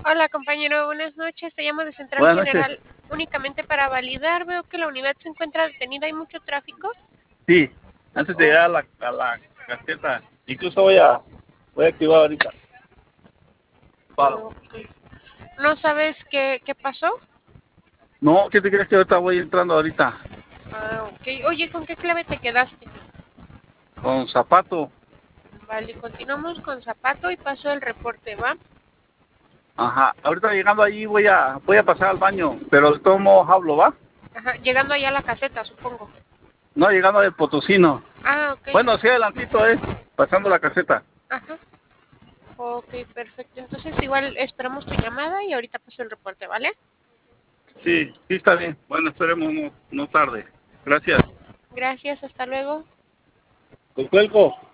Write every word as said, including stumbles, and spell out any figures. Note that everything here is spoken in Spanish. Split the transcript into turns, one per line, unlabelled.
Hola compañero, buenas noches. Te llamo de Central
Buenas noches.
General únicamente para validar. Veo que la unidad se encuentra detenida. ¿Hay mucho tráfico?
Sí, antes de
Oh,
llegar a la, a la caseta, incluso voy a, voy a activar ahorita. Paro.
ok. ¿No sabes qué, qué pasó?
No, ¿qué te crees que ahorita voy entrando ahorita?
Ah, ok. Oye, ¿con qué clave te quedaste?
Con zapato.
Vale, continuamos con zapato y paso el reporte, ¿va?
Ajá. Ahorita llegando ahí voy a, voy a pasar al baño, pero el tomo hablo, ¿va?
Ajá, llegando allá a la caseta, supongo.
No, llegando del Potosino.
Ah, ok.
Bueno, sí, adelantito, ¿eh? Pasando la caseta.
Ajá. Ok, perfecto. Entonces igual esperamos tu llamada y ahorita paso el reporte, ¿vale?
Sí, sí está bien. Bueno, esperemos no, no tarde. Gracias.
Gracias, hasta luego.
Te cuelgo.